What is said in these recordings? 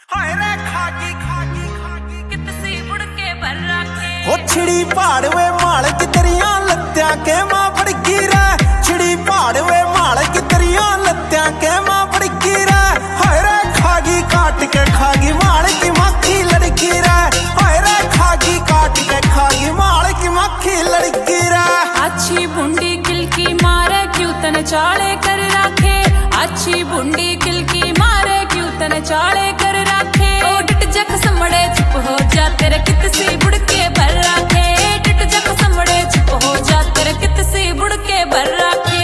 छिड़ी पहाड़वे मालक तेरिया लत्या के मां बड़की रे छिड़ी पहाड़वे मालक तेरिया लत्या के मां बड़की रे हाय रे खागी काट के खागी मालक मक्खी लड़की रे हाय रे खागी काट के खागी मालक मक्खी लड़की रे अच्छी बुंडी किलकी मारे क्यों तन चाले कर रखे अच्छी बुंडी किलकी मारे क्यों तन चाले कर रखे ओ डट जक समड़े चुप हो जा तेरे कित सी बुड़ के भर रखे डट जक समड़े चुप हो जा तेरे कित सी बुड़ के भर रखे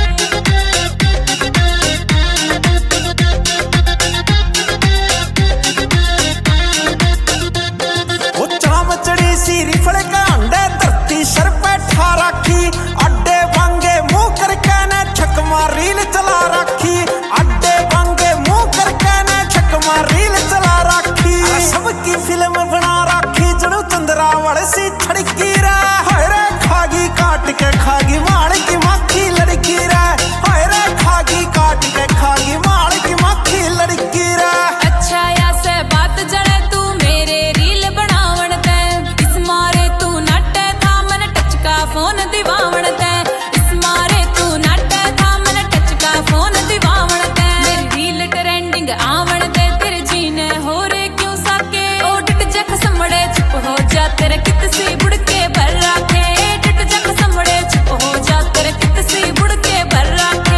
ओ चाम चढ़ी सी रिफड़ का अंडे धरती सर पे ठा रखी अड्डे वांगे मुंह करके ने छक मार रील चला रखी अड्डे वांगे मुंह करके ने छक मार रील चला रखी सबकी फिल्म बना रखी जड़ू चंद्रावल सी छड़की रे हाय रे खागी काट के खागी माल की मक्खी लड़की रे हाय रे खागी काट के खागी माल की मक्खी लड़की रे अच्छा या से बात जड़े तू मेरे रील बनावण दे इस मारे तू नटे था मन टच का फोन दिवावण दे इस मारे तू नटे था मन टच का फोन दिवावण दे मेरी रील ट्रेंडिंग आवण दे तेरे जीने हो रे क्यों साके ओ डट जक समड़े चुप हो जा तेरे कित सी बुड़ के भर रखे डट जक समड़े चुप हो जा तेरे कित सी बुड़ के भर रखे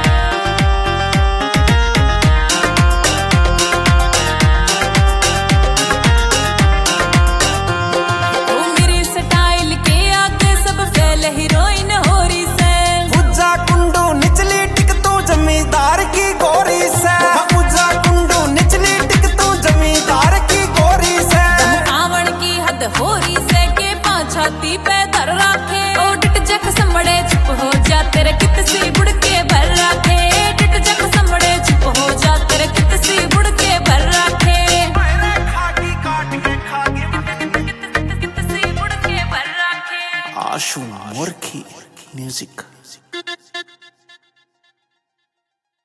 ओ मेरी स्टाइल के आगे सब फेल हीरोइन हो रही से पूजा कुंडू निचली टिक तू जमींदार की गोरी से पूजा कुंडू निचली टिक तू जमींदार की गोरी से आवण की हद हो रही से के छाती पे धर रखे ओ डट जक समड़े चुप हो जा तेरे कित सी बुड़ के भर रखे डट जक समड़े चुप हो जा तेरे कित सी बुड़ के भर रखे खागी काट के खागी कित सी बुड़ के भर रखे आशु मोरखी म्यूजिक।